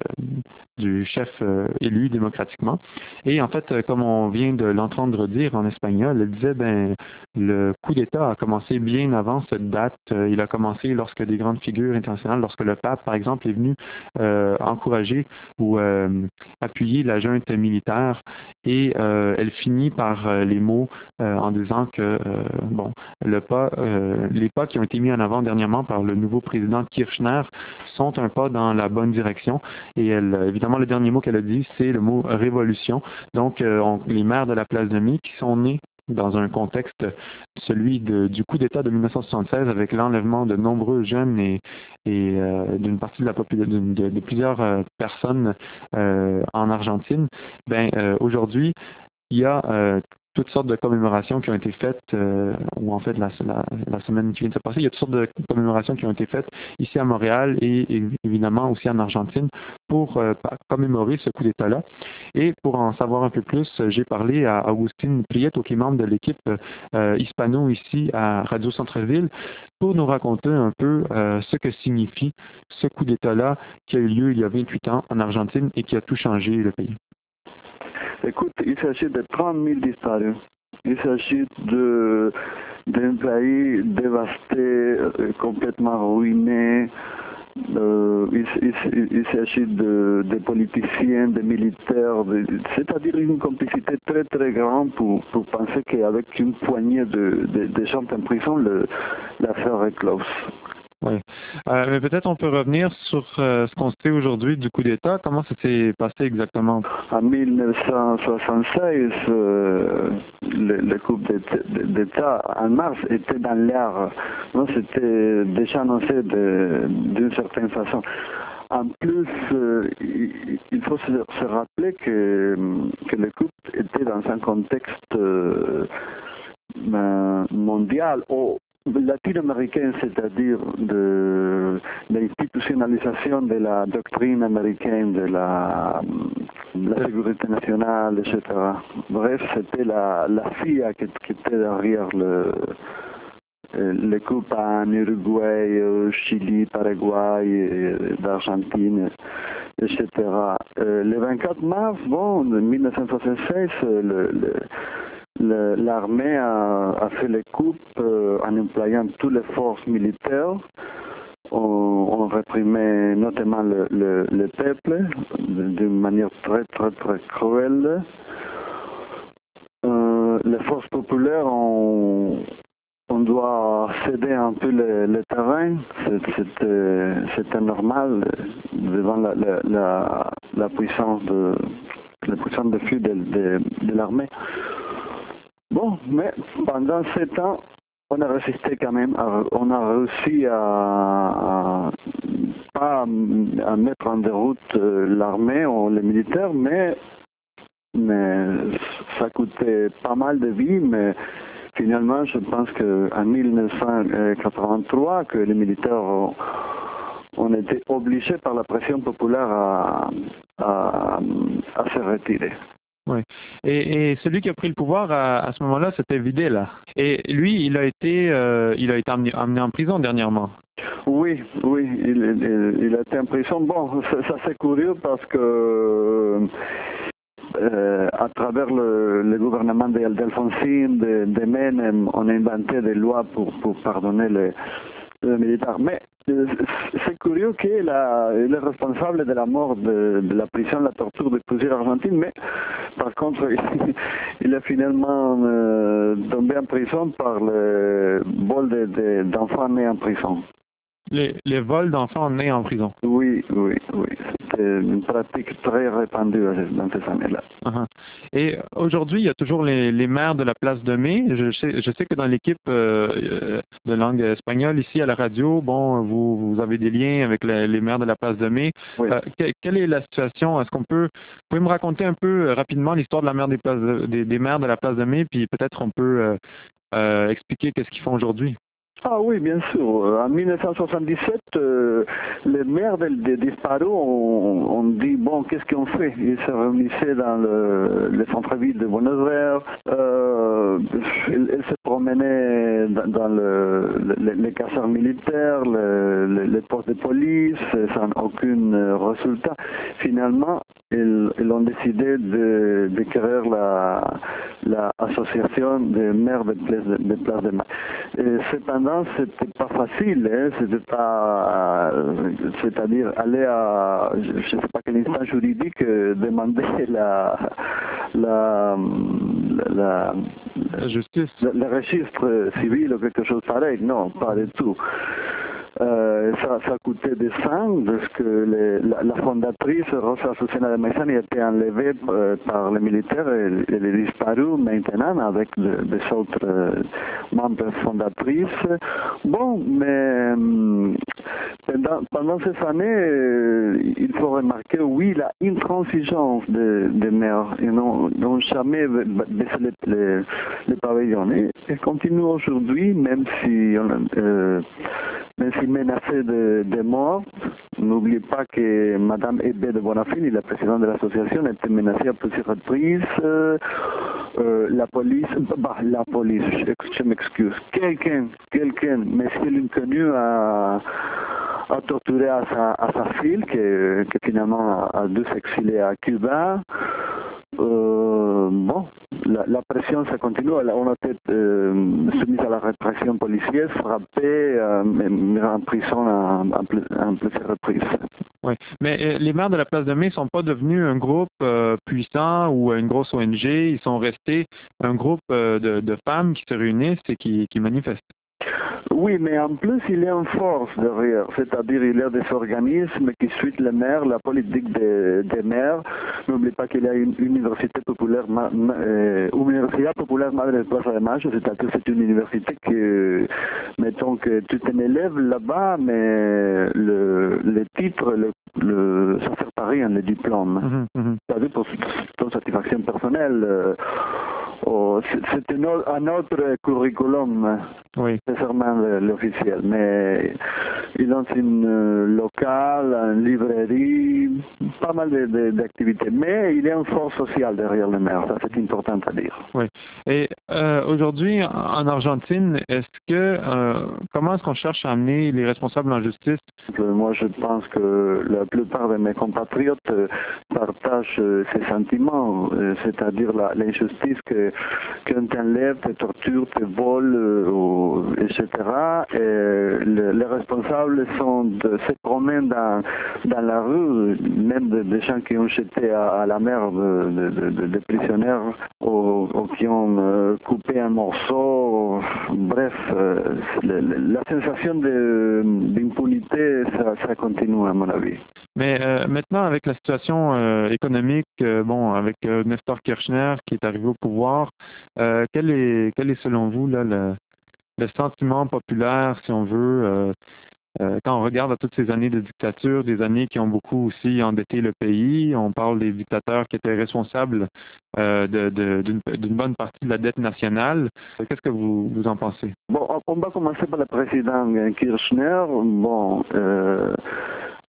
du chef euh, élu démocratiquement. Et en fait, comme on vient de l'entendre dire en espagnol, elle disait, ben, le coup d'État a commencé bien avant cette date. Il a commencé lorsque des grandes figures internationales, lorsque le pape, par exemple, est venu euh, encourager ou euh, appuyer la junte militaire, et euh, elle finit par euh, les mots euh, en disant que euh, bon, le pas, euh, les pas qui ont été mis en avant dernièrement par le nouveau président Kirchner sont un pas dans la bonne direction. Et elle, évidemment, le dernier mot qu'elle a dit, c'est le mot révolution. Donc, euh, on, les maires de la place de Mai qui sont nés dans un contexte, celui de, du coup d'État de mille neuf cent soixante-seize, avec l'enlèvement de nombreux jeunes et, et euh, d'une partie de la population, de, de, de plusieurs euh, personnes euh, en Argentine, ben euh, aujourd'hui, il y a euh, toutes sortes de commémorations qui ont été faites, euh, ou en fait la, la, la semaine qui vient de se passer, il y a toutes sortes de commémorations qui ont été faites ici à Montréal et, et évidemment aussi en Argentine pour euh, commémorer ce coup d'État-là. Et pour en savoir un peu plus, j'ai parlé à Augustine Prieto, qui est membre de l'équipe euh, hispano ici à Radio Centre-Ville, pour nous raconter un peu euh, ce que signifie ce coup d'État-là qui a eu lieu il y a vingt-huit ans en Argentine et qui a tout changé le pays.
Écoute, il s'agit de trente mille disparus. Il s'agit de d'un pays dévasté, euh, complètement ruiné. Euh, il il, il s'agit de, de politiciens, de militaires, de, c'est-à-dire une complicité très très grande pour, pour penser qu'avec une poignée de, de, de gens en prison, le, l'affaire est close.
Oui. Euh, mais peut-être on peut revenir sur euh, ce qu'on sait aujourd'hui du coup d'État. Comment ça s'est passé exactement?
En mille neuf cent soixante-seize, euh, le, le coup d'État en mars était dans l'air. C'était déjà annoncé d'une certaine façon. En plus, euh, il, il faut se, se rappeler que, que le coup était dans un contexte euh, mondial ou latino-américain, c'est-à-dire de l'institutionnalisation de la doctrine américaine, de la, de la sécurité nationale, et cetera. Bref, c'était la, la C I A qui, qui était derrière le, les coupes en Uruguay, au Chili, Paraguay, d'Argentine, et cetera. Le vingt-quatre mars, bon, mille neuf cent soixante-seize, le, le l'armée a, a fait les coupes euh, en employant toutes les forces militaires. On, on réprimait notamment le, le, le peuple d'une manière très très très cruelle. Euh, les forces populaires, on, on doit céder un peu le, le terrain. C'était, c'était normal devant la, la, la, la puissance de la puissance de feu de, de, de l'armée. Bon, mais pendant sept ans, on a résisté quand même. On a réussi à, à pas à mettre en déroute l'armée ou les militaires, mais, mais ça coûtait pas mal de vies. Mais finalement, je pense qu'en mille neuf cent quatre-vingt-trois, que les militaires ont, ont été obligés par la pression populaire à, à, à se retirer.
Oui. Et, et celui qui a pris le pouvoir à, à ce moment-là, c'était Videla. Et lui, il a été, euh, il a été amené, amené en prison dernièrement.
Oui, oui, il, il, il a été en prison. Bon, ça, ça c'est curieux parce que euh, à travers le, le gouvernement d'Alfonsine, de, de Menem, on a inventé des lois pour, pour pardonner les, les militaires. Mais euh, c'est curieux qu'il il est responsable de la mort de, de la prison, la torture de plusieurs Argentines, mais par contre, il, il est finalement euh, tombé en prison par le vol de, de, d'enfants nés en prison.
Les, les vols d'enfants nés en prison.
Oui, oui, oui. C'était une pratique très répandue dans ces années-là.
Uh-huh. Et aujourd'hui, il y a toujours les, les maires de la place de Mai. Je sais, je sais que dans l'équipe euh, de langue espagnole, ici à la radio, bon, vous, vous avez des liens avec les, les maires de la place de Mai.
Oui.
Euh, que, quelle est la situation? Est-ce qu'on peut, vous pouvez me raconter un peu rapidement l'histoire de la maire des, places de, des, des maires de la place de Mai, puis peut-être on peut euh, euh, expliquer qu'est-ce qu'ils font aujourd'hui?
Ah oui, bien sûr. En mille neuf cent soixante-dix-sept, euh, les maires des de disparus ont, ont dit, bon, qu'est-ce qu'on fait? Ils se réunissaient dans le, le centre-ville de Buenos Aires, euh, ils, ils se promenaient dans, dans le, le, les casernes militaires, le, le, les postes de police, sans aucun résultat. Finalement, ils, ils ont décidé de, de créer la, la association des maires de Place de, de, Place de Mai. Et cependant, c'était pas facile, hein, c'était pas, euh, c'est-à-dire aller à, je ne sais pas quel instant juridique, euh, demander la, la, la,
la justice,
le, le registre civil ou quelque chose pareil, non, pas du tout. Euh, ça, ça coûtait des sang parce que les, la, la fondatrice Rosa Azucena de Maizani a été enlevée euh, par les militaires et elle est disparue maintenant avec de, des autres euh, membres fondatrices. Bon, mais euh, pendant, pendant ces années, euh, il faut remarquer, oui, la intransigeance des de maires. Ils n'ont jamais baissé les, les, les pavillons. Et, et continuent aujourd'hui, même si on, euh, même si menacé de, de mort. N'oubliez pas que Madame Hébé de Bonafini, la présidente de l'association, a été menacée à plusieurs reprises. Euh, euh, la police, bah, la police, je, je m'excuse, quelqu'un, quelqu'un, mais c'est l'inconnu a, a torturé à sa, à sa fille, qui, qui finalement a dû s'exiler à Cuba. Euh, bon, la, la pression, ça continue. On a été euh, soumis à la répression policière, frappé, euh, mis en prison en, en, en plusieurs reprises.
Oui, mais euh, les maires de la place de Mai ne sont pas devenus un groupe euh, puissant ou une grosse O N G. Ils sont restés un groupe euh, de, de femmes qui se réunissent et qui, qui manifestent.
Oui, mais en plus, il y a une force derrière, c'est-à-dire il y a des organismes qui suivent les maires, la politique des, des maires. N'oublie pas qu'il y a une université populaire, euh, Universidad Popular Madre de Plaza de Mayo, c'est-à-dire c'est une université que, mettons que tu es un élève là-bas, mais le, le titre, le, le, ça sert pas rien, le diplôme.
Mm-hmm, mm-hmm.
C'est-à-dire pour ton satisfaction personnelle. Euh, Oh, c'est un autre, un autre curriculum,
oui.
nécessairement l'officiel, mais ils ont une locale, une librairie, pas mal d'activités, mais il y a une force sociale derrière le maire, ça c'est important à dire.
Oui. Et euh, aujourd'hui, en Argentine, est-ce que, euh, comment est-ce qu'on cherche à amener les responsables en justice?
Moi, je pense que la plupart de mes compatriotes partagent ces sentiments, c'est-à-dire l'injustice que qu'on t'enlève, te torture, te vole, euh, et cetera. Et le, les responsables sont de, se promènent dans, dans la rue, même des de gens qui ont jeté à, à la mer de, de, de, de prisonniers ou, ou qui ont euh, coupé un morceau. Bref, euh, le, la sensation d'impunité, ça, ça continue à mon avis.
Mais euh, maintenant, avec la situation euh, économique, euh, bon, avec euh, Nestor Kirchner qui est arrivé au pouvoir, euh, quel est, quel est selon vous là, le, le sentiment populaire, si on veut, euh, euh, quand on regarde à toutes ces années de dictature, des années qui ont beaucoup aussi endetté le pays, on parle des dictateurs qui étaient responsables euh, de, de, d'une, d'une bonne partie de la dette nationale. Qu'est-ce que vous, vous en pensez?
Bon, on va commencer par le président Kirchner. Bon, euh,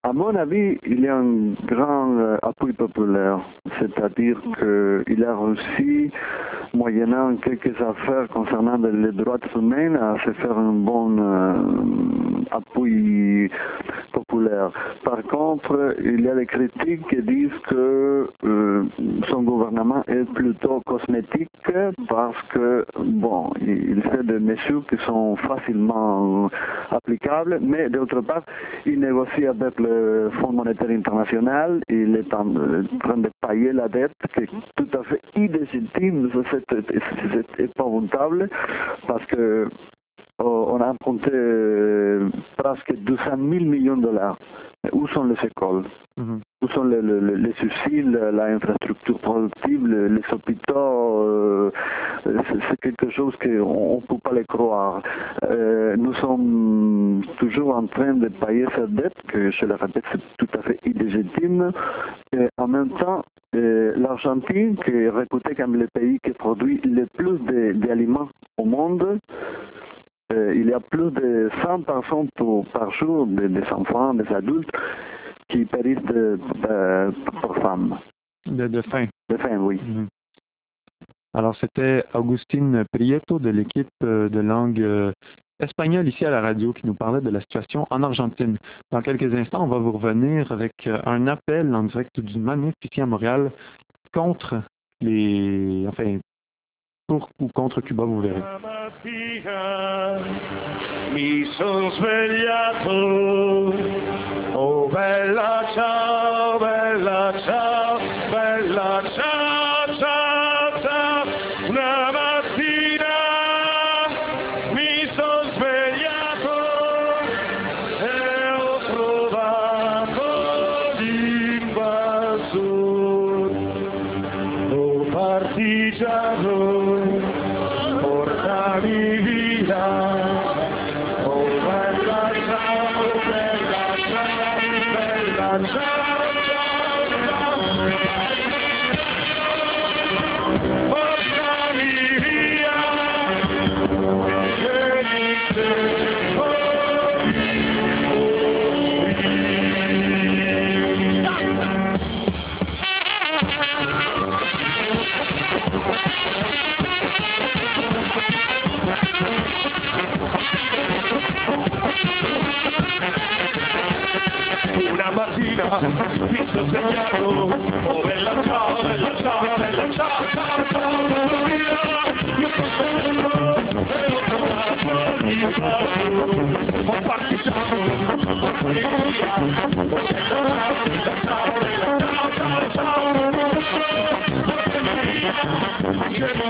À mon avis, il y a un grand euh, appui populaire, c'est-à-dire qu'il a réussi, moyennant quelques affaires concernant les droits humains, à se faire un bon euh, appui populaire. Par contre, il y a des critiques qui disent que euh, son gouvernement est plutôt cosmétique parce que, bon, il fait des mesures qui sont facilement applicables, mais d'autre part, il négocie avec le Fonds monétaire international, il est en train de payer la dette qui est tout à fait illégitime, c'est épouvantable, parce que on a emprunté presque deux cent mille millions de dollars. Où sont les écoles? Mm-hmm. Où sont les, les, les usines, l'infrastructure productive, les, les hôpitaux? euh, C'est quelque chose qu'on ne peut pas le croire. Euh, nous sommes toujours en train de payer cette dette, que je le répète, c'est tout à fait illégitime. Et en même temps, euh, l'Argentine, qui est réputée comme le pays qui produit le plus d'aliments au monde, Euh, il y a plus de cent personnes pour, par jour, des, des enfants, des adultes, qui périssent de, de, par femme.
De, de faim.
De faim, oui.
Mm-hmm. Alors, c'était Augustine Prieto de l'équipe de langue euh, espagnole ici à la radio qui nous parlait de la situation en Argentine. Dans quelques instants, on va vous revenir avec un appel en direct d'une manif ici à Montréal contre les... enfin, pour ou contre Cuba, vous verrez.
Mi son svegliato, oh bella ciao, bella ciao, bella ciao, ciao, ciao. Una mattina mi son svegliato e ho trovato l'invasor. Oh partigiano, portami via, oh bella ciao, bella ciao, bella ciao, ciao, ciao, portami via, che mi una mattina mi sono svegliato, oh bella ciao, bella ciao, bella ciao, ciao, ciao, io sono svegliato e ho trovato l'invasor, oh partigiano, portami via, oh bella ciao, bella ciao, bella ciao, ciao, ciao, portami via, che non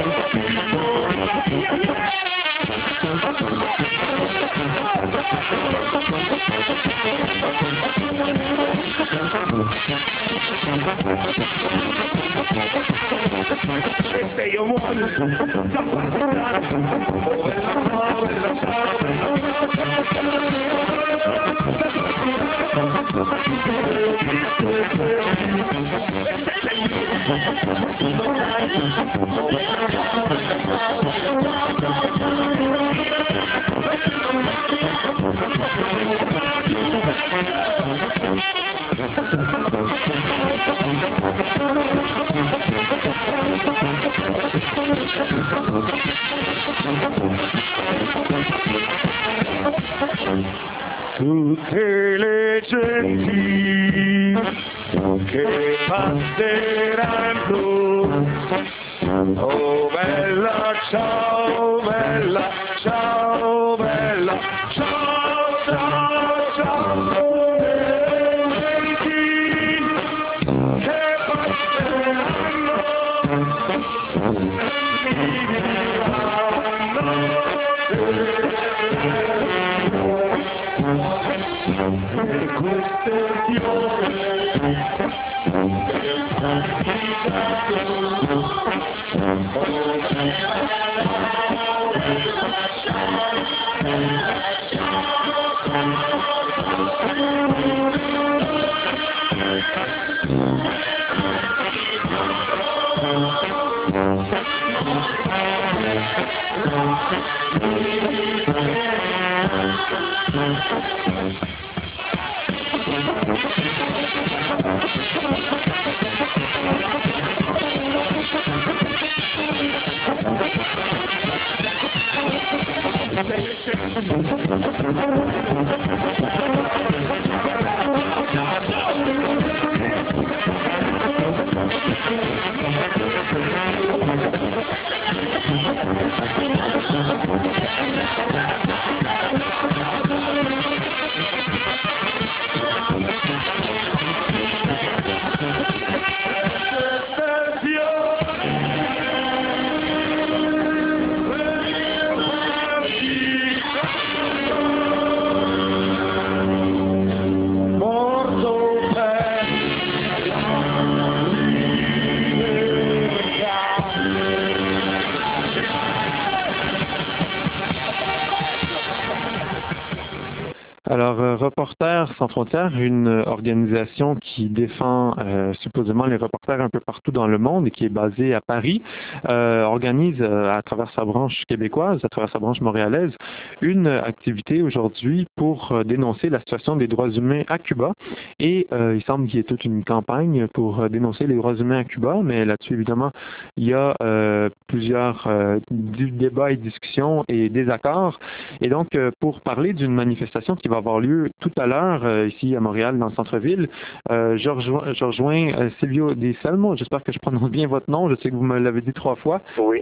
se io muoio da guardare, oh bella ciao, bella ciao, bella tutte le genti che passeranno, oh bella ciao, bella ciao, bella ciao, ciao, ciao, le genti che passeranno, e queste fiore
Alors, euh, Reporters sans frontières, une organisation qui défend euh, supposément les reporters un peu partout dans le monde et qui est basée à Paris, euh, organise euh, à travers sa branche québécoise, à travers sa branche montréalaise, une activité aujourd'hui pour euh, dénoncer la situation des droits humains à Cuba. Et euh, il semble qu'il y ait toute une campagne pour euh, dénoncer les droits humains à Cuba, mais là-dessus, évidemment, il y a euh, plusieurs euh, débats et discussions et désaccords. Et donc, euh, pour parler d'une manifestation qui va avoir lieu tout à l'heure euh, ici à Montréal, dans le centre-ville. Euh, je rejoins, je rejoins euh, Silvio Di Salmo, j'espère que je prononce bien votre nom, je sais que vous me l'avez dit trois fois.
Oui.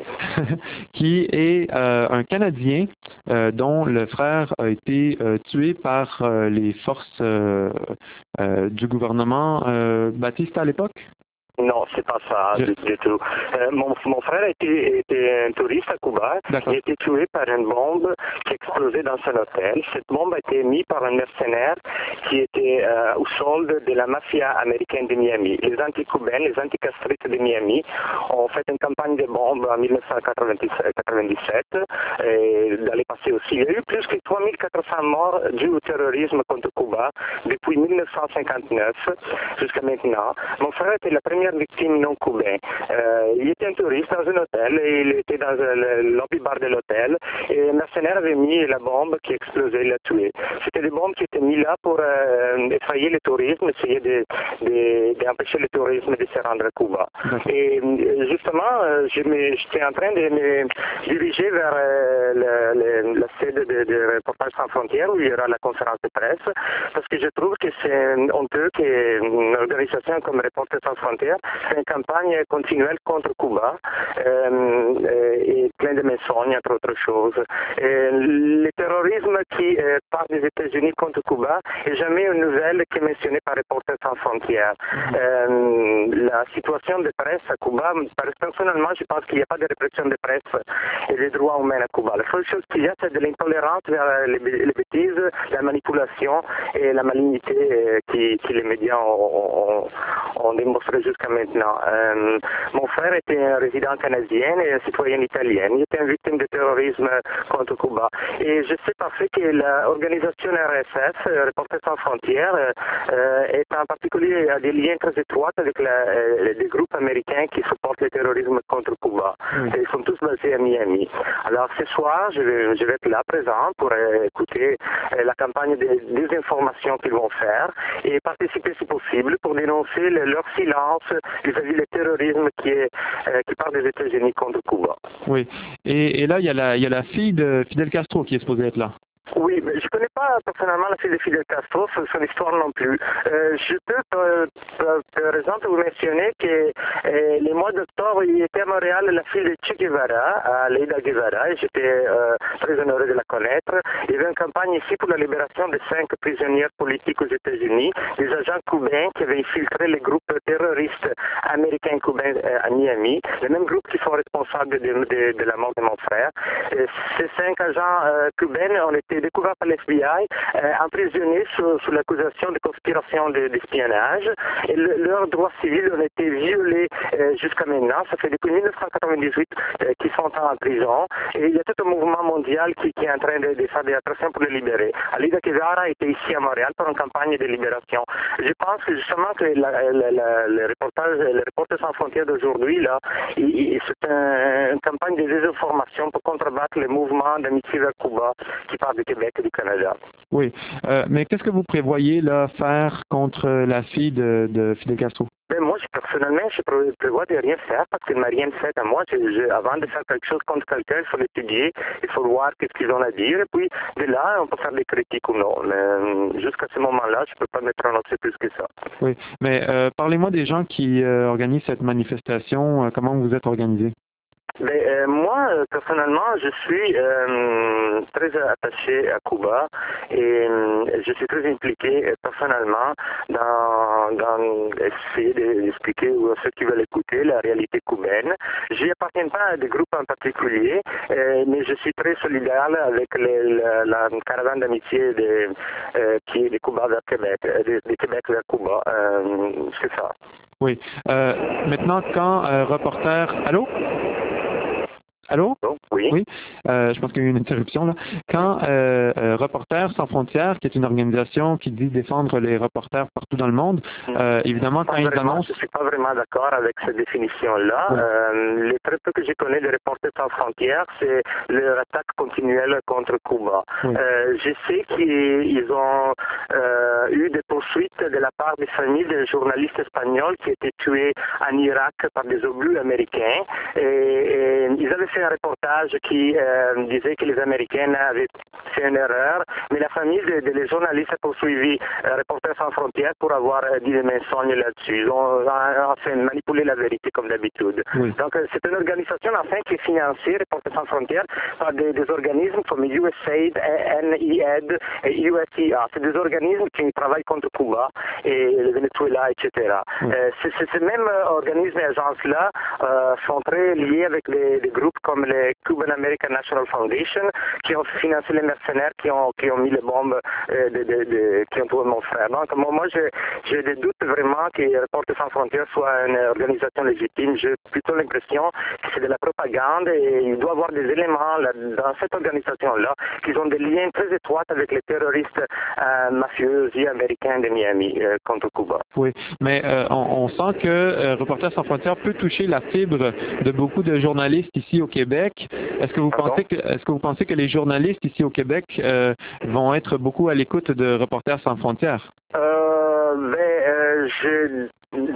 Qui est euh, un Canadien euh, dont le frère a été euh, tué par euh, les forces euh, euh, du gouvernement euh, Batista à l'époque.
Non, c'est pas ça
Je...
du, du tout. Euh, mon, mon frère était, était un touriste à Cuba. Il a été tué par une bombe qui explosait dans son hôtel. Cette bombe a été mise par un mercenaire qui était euh, au solde de la mafia américaine de Miami. Les anti-cubains, les anti-castrites de Miami ont fait une campagne de bombes en mille neuf cent quatre-vingt-dix-sept et dans le passé aussi. Il y a eu plus que trois mille quatre cents morts dus au terrorisme contre Cuba depuis mille neuf cent cinquante-neuf jusqu'à maintenant. Mon frère était la première victime non cubaine. Euh, il était un touriste dans un hôtel et il était dans le lobby bar de l'hôtel et un mercenaire avait mis la bombe qui explosait et l'a tué. C'était des bombes qui étaient mises là pour euh, effrayer le tourisme, essayer d'empêcher le tourisme de se rendre à Cuba. Et justement, j'étais en train de me diriger vers euh, le, le, la sede de, de Reporters sans frontières où il y aura la conférence de presse parce que je trouve que c'est honteux qu'une organisation comme Reporters sans frontières fait une campagne continuelle contre Cuba euh, et plein de mensonges, entre autres choses. Et le terrorisme qui euh, part des États-Unis contre Cuba n'est jamais une nouvelle qui est mentionnée par Reporters sans frontières. Euh, la situation de presse à Cuba, personnellement, je pense qu'il n'y a pas de répression de presse et des droits humains à Cuba. La seule chose qu'il y a, c'est de l'intolérance vers les, les bêtises, la manipulation et la malignité euh, qui, qui les médias ont, ont, ont démontré jusqu'à maintenant. Euh, mon frère était un résident canadien et un citoyen italien. Il était une victime de terrorisme contre Cuba. Et je sais parfait que l'organisation R S F, Reporters sans frontières, euh, est en particulier à des liens très étroits avec la, euh, des groupes américains qui supportent le terrorisme contre Cuba. Mm. Et ils sont tous basés à Miami. Alors ce soir, je vais, je vais être là présent pour euh, écouter euh, la campagne de désinformation qu'ils vont faire et participer si possible pour dénoncer le, leur silence vis-à-vis du terrorisme qui, est, euh, qui part des États-Unis contre Cuba.
Oui. Et, et là, il y, a la, il y a la fille de Fidel Castro qui est supposée être là.
Oui, mais je ne connais pas personnellement la fille de Fidel Castro, son histoire non plus. Euh, je peux, par, par exemple, vous mentionner que euh, les mois d'octobre, il était à Montréal la fille de Che Guevara, Leida Guevara, et j'étais euh, très honoré de la connaître. Il y avait une campagne ici pour la libération de cinq prisonnières politiques aux États-Unis, des agents cubains qui avaient infiltré les groupes terroristes américains cubains euh, à Miami, les mêmes groupes qui sont responsables de, de, de la mort de mon frère. Et ces cinq agents euh, cubains ont été découvert par l'F B I, euh, emprisonnés sous, sous l'accusation de conspiration d'espionnage. De, et le, leurs droits civils ont été violés euh, jusqu'à maintenant. Ça fait depuis mille neuf cent quatre-vingt-dix-huit euh, qu'ils sont en prison. Et il y a tout un mouvement mondial qui, qui est en train de, de faire des pressions pour les libérer. Leida Guevara était ici à Montréal pour une campagne de libération. Je pense que justement que la, la, la, le reportage, le Reporters sans frontières d'aujourd'hui, là, c'est un, un campagne de désinformation pour contrebattre les mouvements d'amitié vers Cuba qui partent du Québec et du Canada.
Oui, euh, mais qu'est-ce que vous prévoyez là faire contre la fille de, de Fidel Castro?
Ben, moi, je, personnellement, je pré prévois de rien faire parce qu'elle m'a rien fait à moi. Je, je, avant de faire quelque chose contre quelqu'un, il faut l'étudier, il faut voir qu'est-ce qu'ils ont à dire, et puis de là, on peut faire des critiques ou non. Mais jusqu'à ce moment-là, je ne peux pas me prononcer plus que ça.
Oui, mais euh, parlez-moi des gens qui euh, organisent cette manifestation. Euh, comment vous êtes organisé?
Ben, euh, moi, personnellement, je suis euh, très attaché à Cuba et euh, je suis très impliqué euh, personnellement dans, dans essayer d'expliquer à ceux qui veulent écouter la réalité cubaine. Je n'appartiens pas à des groupes en particulier, euh, mais je suis très solidaire avec les, la, la caravane d'amitié de, euh, qui est de Cuba vers Québec, de, de Québec vers Cuba. Euh, C'est ça.
Oui. Euh, maintenant, quand euh, reporter... Allô? Allô?
Oh, oui.
Oui. Euh, je pense qu'il y a eu une interruption là. Quand euh, euh, Reporters sans frontières, qui est une organisation qui dit défendre les reporters partout dans le monde, euh, évidemment quand ils annoncent...
Je ne suis pas vraiment d'accord avec cette définition-là. Oui. Euh, les très peu que je connais de Reporters sans frontières, c'est leur attaque continuelle contre Cuba. Oui. Euh, je sais qu'ils ont euh, eu des poursuites de la part des familles des journalistes espagnols qui étaient tués en Irak par des obus américains. Et, et ils avaient fait un reportage qui euh, disait que les Américains avaient fait une erreur, mais la famille des de, de journalistes a poursuivi euh, Reporters sans frontières pour avoir euh, dit des mensonges là-dessus. Ils ont enfin manipulé la vérité comme d'habitude. Oui. Donc euh, c'est une organisation enfin qui est financée, Reporters sans frontières, par des, des organismes comme U S A I D, N I A D et U S I A. C'est des organismes qui travaillent contre Cuba et le Venezuela, et cetera. Oui. Euh, ces mêmes organismes et agences-là euh, sont très liés avec les, les groupes comme les Cuban American National Foundation, qui ont financé les mercenaires, qui ont, qui ont mis les bombes, euh, de, de, de, qui ont tué mon frère. Donc, moi, j'ai des doutes vraiment que Reporters sans frontières soit une organisation légitime. J'ai plutôt l'impression que c'est de la propagande et il doit y avoir des éléments là, dans cette organisation-là qui ont des liens très étroits avec les terroristes euh, mafieux américains de Miami euh, contre Cuba.
Oui, mais euh, on, on sent que euh, Reporters sans frontières peut toucher la fibre de beaucoup de journalistes ici au Québec. Est-ce que vous
Pardon?
pensez que est-ce que vous pensez que les journalistes ici au Québec euh, vont être beaucoup à l'écoute de Reporters sans frontières?
Euh, ben, euh, je,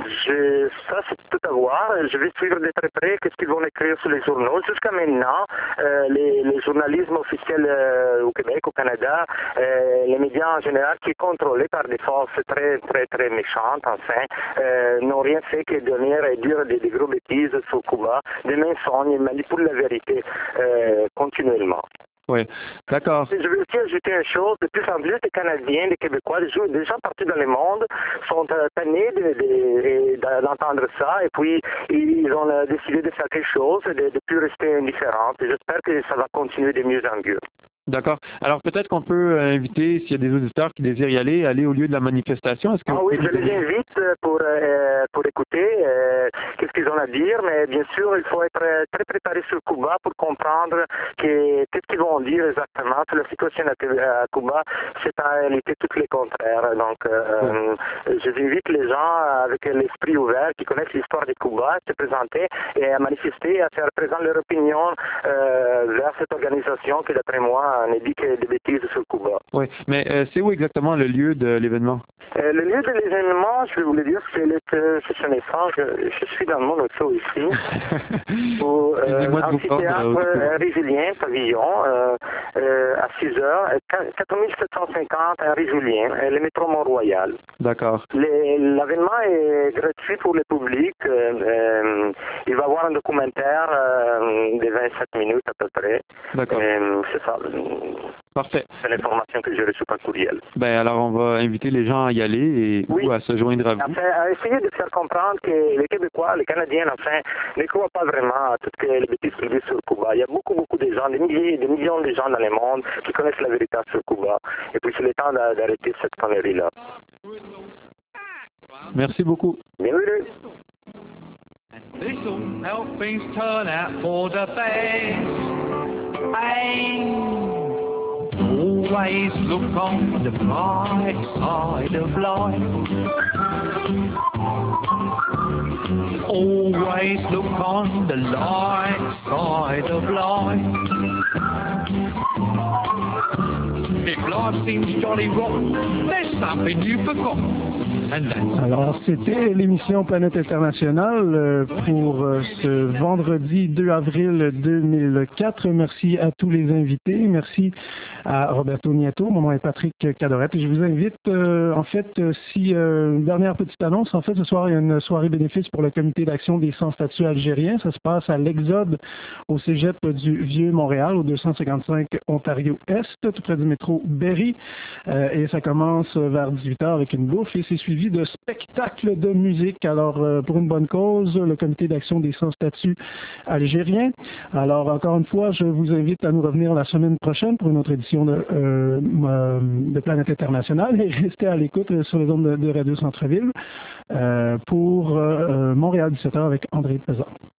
je, ça c'est tout à voir. Je vais suivre de très près qu'est-ce qu'ils vont écrire sur les journaux. Jusqu'à maintenant, euh, les, les journalismes officiels euh, au Québec, au Canada, euh, les médias en général, qui sont contrôlés par des forces très très très méchantes, enfin, euh, n'ont rien fait que donner et dire des, des gros bêtises sur Cuba, des mensonges, ils manipulent la vérité euh, continuellement.
Oui, d'accord.
Je veux aussi ajouter une chose, de plus en plus des Canadiens, des Québécois, des gens partout dans le monde sont euh, tannés d'entendre de, de, ça et puis ils ont euh, décidé de faire quelque chose, de ne plus rester indifférents. J'espère que ça va continuer de mieux en mieux.
D'accord. Alors peut-être qu'on peut inviter, s'il y a des auditeurs qui désirent y aller, aller au lieu de la manifestation. Est-ce que
ah oui, je les invite pour, euh, pour écouter euh, qu'est-ce qu'ils ont à dire, mais bien sûr, il faut être très préparé sur Cuba pour comprendre que, qu'est-ce qu'ils vont dire exactement. La situation à Cuba, c'est en réalité tout le contraire. Donc, euh, oui. je invite les gens avec l'esprit ouvert, qui connaissent l'histoire de Cuba, à se présenter et à manifester, à faire présenter leur opinion euh, vers cette organisation qui, d'après moi, on dit que des bêtises sur Cuba.
Oui, mais euh, c'est où exactement le lieu de l'événement?
Euh, le lieu de l'événement, je vais vous le dire, c'est le naissant. Je, je suis dans mon auto ici. au euh, amphithéâtre Henri-Julien, pavillon, euh, euh, à six heures, quatre mille sept cent cinquante Henri-Julien, le métro Mont-Royal.
D'accord.
L'événement est gratuit pour le public. Euh, euh, il va y avoir un documentaire euh, de vingt-sept minutes à peu près.
D'accord.
Euh, c'est ça.
Parfait.
C'est l'information que j'ai reçue par courriel.
Ben alors on va inviter les gens à y aller et
oui.
ou à se joindre à vous.
Enfin, à essayer de faire comprendre que les Québécois, les Canadiens, enfin, ne croient pas vraiment à toutes les bêtises qu'ils disent sur Cuba. Il y a beaucoup, beaucoup de gens, des milliers, des millions de gens dans le monde qui connaissent la vérité sur Cuba. Et puis c'est le temps d'arrêter cette connerie-là.
Merci beaucoup.
Bienvenue.
This'll help things turn out for the best. And always look on the bright side of life. Always look on the light side. pride of life. If life seems jolly rotten, there's something you forgot.
Alors, c'était l'émission Planète Internationale euh, pour euh, ce vendredi deux avril deux mille quatre. Merci à tous les invités. Merci à Roberto Nieto. Mon nom est Patrick Cadorette. Et je vous invite, euh, en fait, euh, si, euh, une dernière petite annonce, en fait, ce soir, il y a une soirée bénéfice pour le comité d'action des sans-statuts algériens. Ça se passe à l'Exode, au cégep du Vieux-Montréal, au deux cent cinquante-cinq Ontario-Est, tout près du métro Berry. Euh, et ça commence vers dix-huit heures avec une bouffe et c'est suivi de spectacles de musique. Alors, euh, pour une bonne cause, le comité d'action des sans-statuts algériens. Alors, encore une fois, je vous invite à nous revenir la semaine prochaine pour une autre édition de, euh, de Planète Internationale et restez à l'écoute sur les ondes de, de Radio Centre-Ville euh, pour euh, Montréal dix-sept heures avec André Pesant.